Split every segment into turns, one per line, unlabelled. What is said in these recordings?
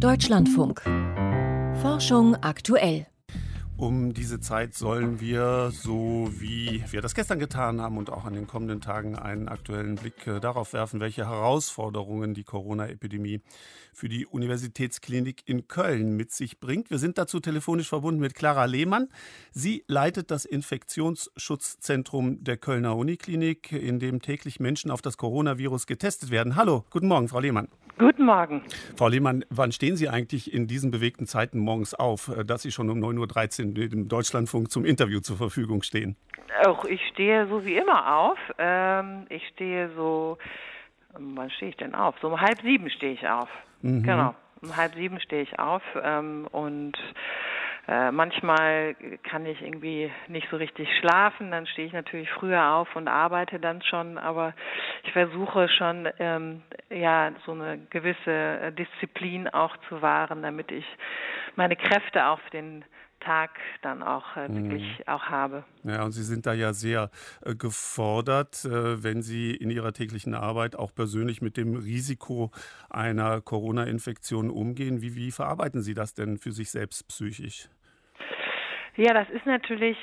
Deutschlandfunk. Forschung aktuell.
Um diese Zeit sollen wir, so wie wir das gestern getan haben und auch an den kommenden Tagen, einen aktuellen Blick darauf werfen, welche Herausforderungen die Corona-Epidemie für die Universitätsklinik in Köln mit sich bringt. Wir sind dazu telefonisch verbunden mit Clara Lehmann. Sie leitet das Infektionsschutzzentrum der Kölner Uniklinik, in dem täglich Menschen auf das Coronavirus getestet werden. Hallo, guten Morgen, Frau Lehmann.
Guten Morgen.
Frau Lehmann, wann stehen Sie eigentlich in diesen bewegten Zeiten morgens auf, dass Sie schon um 9.13 Uhr im Deutschlandfunk zum Interview zur Verfügung stehen?
Auch ich stehe so wie immer auf. Ich stehe so, wann stehe ich denn auf? So um 6:30 stehe ich auf.
Mhm.
Genau, um 6:30 stehe ich auf und manchmal kann ich irgendwie nicht so richtig schlafen, dann stehe ich natürlich früher auf und arbeite dann schon, aber ich versuche schon, so eine gewisse Disziplin auch zu wahren, damit ich meine Kräfte auf den Tag dann auch wirklich auch habe.
Ja, und Sie sind da ja sehr gefordert, wenn Sie in Ihrer täglichen Arbeit auch persönlich mit dem Risiko einer Corona-Infektion umgehen. Wie verarbeiten Sie das denn für sich selbst psychisch?
Ja, das ist natürlich,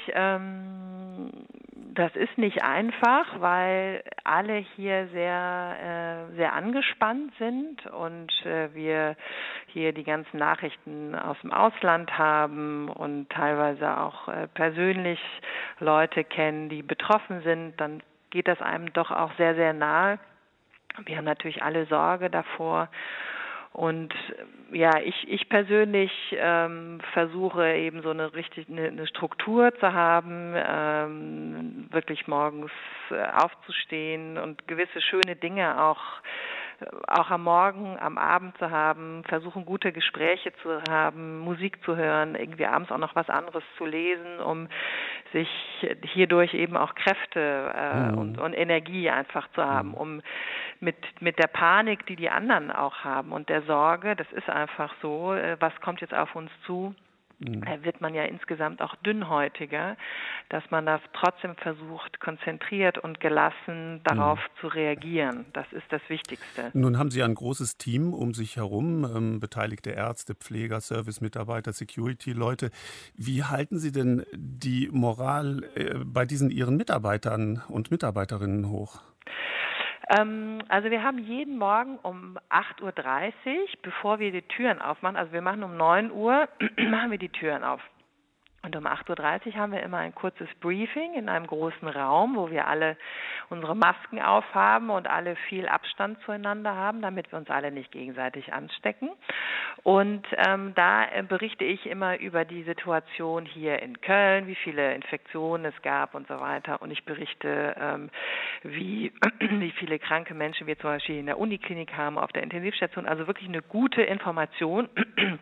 das ist nicht einfach, weil alle hier sehr angespannt sind und wir hier die ganzen Nachrichten aus dem Ausland haben und teilweise auch persönlich Leute kennen, die betroffen sind. Dann geht das einem doch auch sehr, sehr nahe. Wir haben natürlich alle Sorge davor. Und ja, ich persönlich versuche eben so eine Struktur zu haben, wirklich morgens aufzustehen und gewisse schöne Dinge auch am Morgen, am Abend zu haben, versuchen gute Gespräche zu haben, Musik zu hören, irgendwie abends auch noch was anderes zu lesen, um sich hierdurch eben auch Kräfte und Energie einfach zu haben, um mit der Panik, die anderen auch haben und der Sorge, das ist einfach so, was kommt jetzt auf uns zu, wird man ja insgesamt auch dünnhäutiger, dass man das trotzdem versucht, konzentriert und gelassen darauf zu reagieren. Das ist das Wichtigste.
Nun haben Sie ein großes Team um sich herum, beteiligte Ärzte, Pfleger, Service-Mitarbeiter, Security-Leute. Wie halten Sie denn die Moral bei diesen Ihren Mitarbeitern und Mitarbeiterinnen hoch?
Also wir haben jeden Morgen um 8:30 Uhr, bevor wir die Türen aufmachen, also wir machen um 9 Uhr, machen wir die Türen auf. Und um 8:30 Uhr haben wir immer ein kurzes Briefing in einem großen Raum, wo wir alle unsere Masken aufhaben und alle viel Abstand zueinander haben, damit wir uns alle nicht gegenseitig anstecken. Und da berichte ich immer über die Situation hier in Köln, wie viele Infektionen es gab und so weiter. Und ich berichte, wie viele kranke Menschen wir zum Beispiel in der Uniklinik haben, auf der Intensivstation. Also wirklich eine gute Information.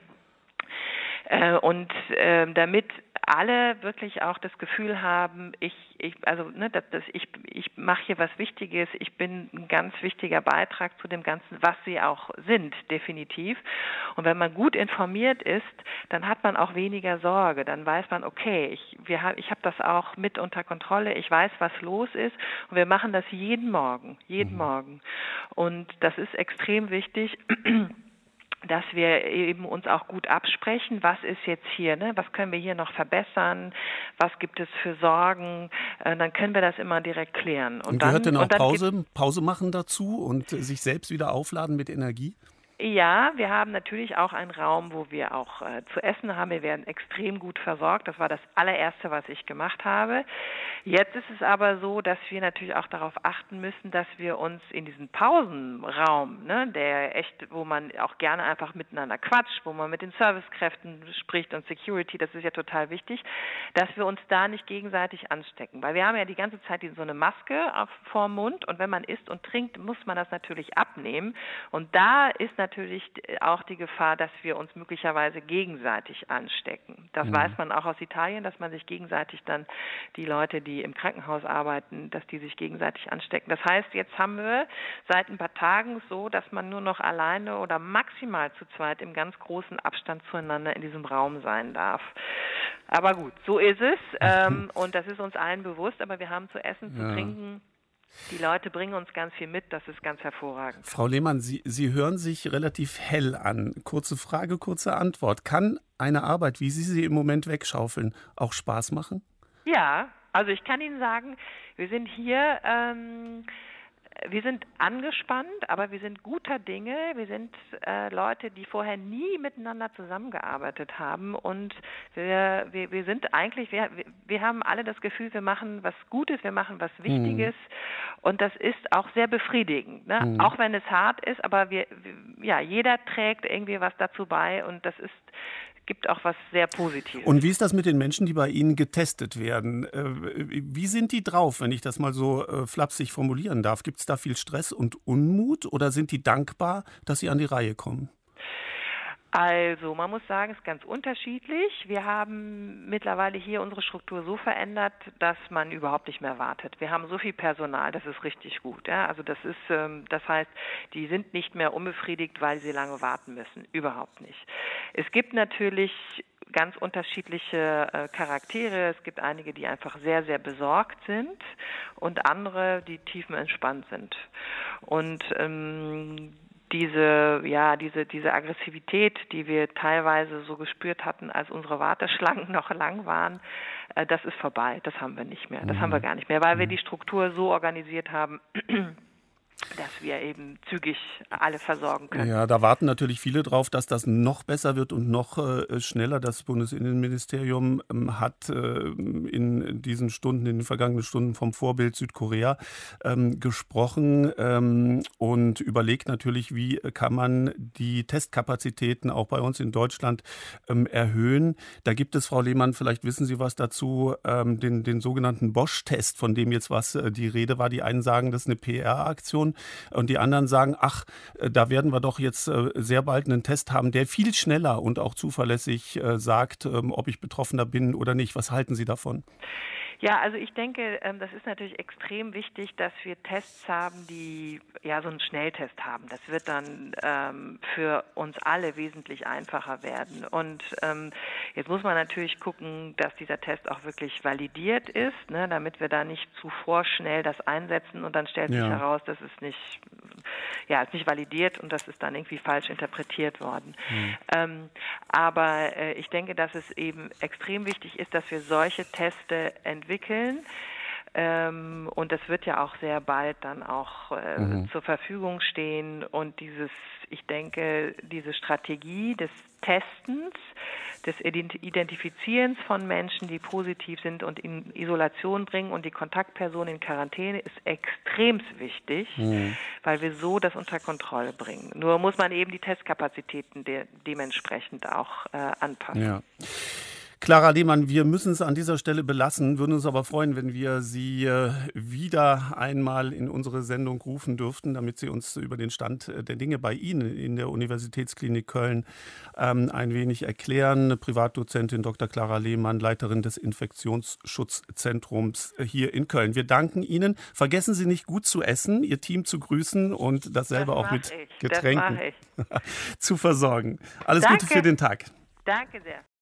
Damit alle wirklich auch das Gefühl haben, ich mache hier was Wichtiges, ich bin ein ganz wichtiger Beitrag zu dem Ganzen, was sie auch sind, definitiv. Und wenn man gut informiert ist, dann hat man auch weniger Sorge. Dann weiß man, okay, ich habe das auch mit unter Kontrolle, ich weiß, was los ist und wir machen das jeden Morgen. Und das ist extrem wichtig, dass wir eben uns auch gut absprechen, was ist jetzt hier, was können wir hier noch verbessern, was gibt es für Sorgen, dann können wir das immer direkt klären.
Und gehört denn auch Pause machen dazu und sich selbst wieder aufladen mit Energie?
Ja, wir haben natürlich auch einen Raum, wo wir auch zu essen haben. Wir werden extrem gut versorgt. Das war das allererste, was ich gemacht habe. Jetzt ist es aber so, dass wir natürlich auch darauf achten müssen, dass wir uns in diesen Pausenraum, wo man auch gerne einfach miteinander quatscht, wo man mit den Servicekräften spricht und Security, das ist ja total wichtig, dass wir uns da nicht gegenseitig anstecken. Weil wir haben ja die ganze Zeit so eine Maske vorm Mund und wenn man isst und trinkt, muss man das natürlich abnehmen. Und da ist natürlich auch die Gefahr, dass wir uns möglicherweise gegenseitig anstecken. Das weiß man auch aus Italien, dass man sich gegenseitig dann, die Leute, die im Krankenhaus arbeiten, dass die sich gegenseitig anstecken. Das heißt, jetzt haben wir seit ein paar Tagen so, dass man nur noch alleine oder maximal zu zweit im ganz großen Abstand zueinander in diesem Raum sein darf. Aber gut, so ist es und das ist uns allen bewusst, aber wir haben zu essen, zu trinken Die Leute bringen uns ganz viel mit, das ist ganz hervorragend.
Frau Lehmann, Sie hören sich relativ hell an. Kurze Frage, kurze Antwort. Kann eine Arbeit, wie Sie sie im Moment wegschaufeln, auch Spaß machen?
Ja, also ich kann Ihnen sagen, wir sind hier, wir sind angespannt, aber wir sind guter Dinge. Wir sind Leute, die vorher nie miteinander zusammengearbeitet haben und wir sind eigentlich, wir haben alle das Gefühl, wir machen was Gutes, wir machen was Wichtiges und das ist auch sehr befriedigend, ne? Auch wenn es hart ist, aber jeder trägt irgendwie was dazu bei und das gibt auch was sehr Positives.
Und wie ist das mit den Menschen, die bei Ihnen getestet werden? Wie sind die drauf, wenn ich das mal so flapsig formulieren darf? Gibt es da viel Stress und Unmut oder sind die dankbar, dass sie an die Reihe kommen?
Also, man muss sagen, es ist ganz unterschiedlich. Wir haben mittlerweile hier unsere Struktur so verändert, dass man überhaupt nicht mehr wartet. Wir haben so viel Personal, das ist richtig gut. Ja? Also das heißt, die sind nicht mehr unbefriedigt, weil sie lange warten müssen. Überhaupt nicht. Es gibt natürlich ganz unterschiedliche Charaktere. Es gibt einige, die einfach sehr, sehr besorgt sind und andere, die tiefenentspannt sind. Und diese Aggressivität, die wir teilweise so gespürt hatten, als unsere Warteschlangen noch lang waren, das ist vorbei. Das haben wir nicht mehr. Das haben wir gar nicht mehr, weil wir die Struktur so organisiert haben, dass wir eben zügig alle versorgen können.
Ja, da warten natürlich viele drauf, dass das noch besser wird und noch schneller. Das Bundesinnenministerium hat in diesen Stunden, in den vergangenen Stunden vom Vorbild Südkorea gesprochen und überlegt natürlich, wie kann man die Testkapazitäten auch bei uns in Deutschland erhöhen. Da gibt es, Frau Lehmann, vielleicht wissen Sie was dazu, den sogenannten Bosch-Test, von dem jetzt die Rede war. Die einen sagen, das ist eine PR-Aktion. Und die anderen sagen, da werden wir doch jetzt sehr bald einen Test haben, der viel schneller und auch zuverlässig sagt, ob ich Betroffener bin oder nicht. Was halten Sie davon?
Ja, also ich denke, das ist natürlich extrem wichtig, dass wir Tests haben, die so einen Schnelltest haben. Das wird dann für uns alle wesentlich einfacher werden. Und jetzt muss man natürlich gucken, dass dieser Test auch wirklich validiert ist, ne, damit wir da nicht zu vorschnell das einsetzen und dann stellt sich heraus, dass es ist nicht validiert und das ist dann irgendwie falsch interpretiert worden. Aber ich denke, dass es eben extrem wichtig ist, dass wir solche Teste entwickeln. Und das wird ja auch sehr bald dann auch zur Verfügung stehen. Und ich denke, diese Strategie des Testens, des Identifizierens von Menschen, die positiv sind und in Isolation bringen und die Kontaktperson in Quarantäne, ist extrem wichtig, weil wir so das unter Kontrolle bringen. Nur muss man eben die Testkapazitäten dementsprechend auch anpassen.
Ja. Clara Lehmann, wir müssen es an dieser Stelle belassen, würden uns aber freuen, wenn wir Sie wieder einmal in unsere Sendung rufen dürften, damit Sie uns über den Stand der Dinge bei Ihnen in der Universitätsklinik Köln ein wenig erklären. Privatdozentin Dr. Clara Lehmann, Leiterin des Infektionsschutzzentrums hier in Köln. Wir danken Ihnen. Vergessen Sie nicht, gut zu essen, Ihr Team zu grüßen und dasselbe auch mit Getränken zu versorgen. Alles Gute für den Tag.
Danke sehr.